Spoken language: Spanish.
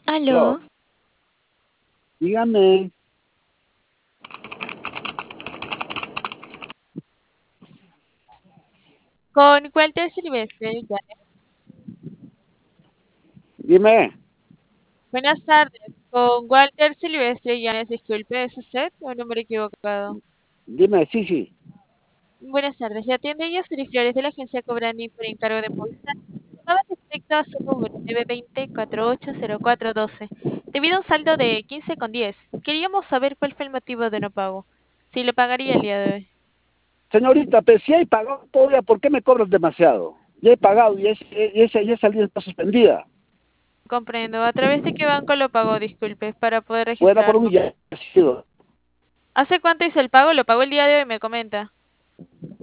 Aló, Aló, dígame, con Walter Silvestre. dime, Buenas tardes, con Walter Silvestre Llanes, disculpe, ¿es usted o número equivocado? dime, sí, sí. Buenas tardes, le atiende Yasuri Flores de la agencia Cobrani por encargo de Movistar. Llamaba respecto a su número 920-480412, debido a un saldo de 15,10. Queríamos saber cuál fue el motivo de no pago. Si lo pagaría el día de hoy. Señorita, pero si he pagado todavía, ¿por qué me cobras demasiado? Ya he pagado y esa línea está suspendida. Comprendo. ¿A través de qué banco lo pagó? Disculpe, para poder Fuera por un registrarlo. ya sido. ¿Hace cuánto hizo el pago? Lo pagó el día de hoy, me comenta.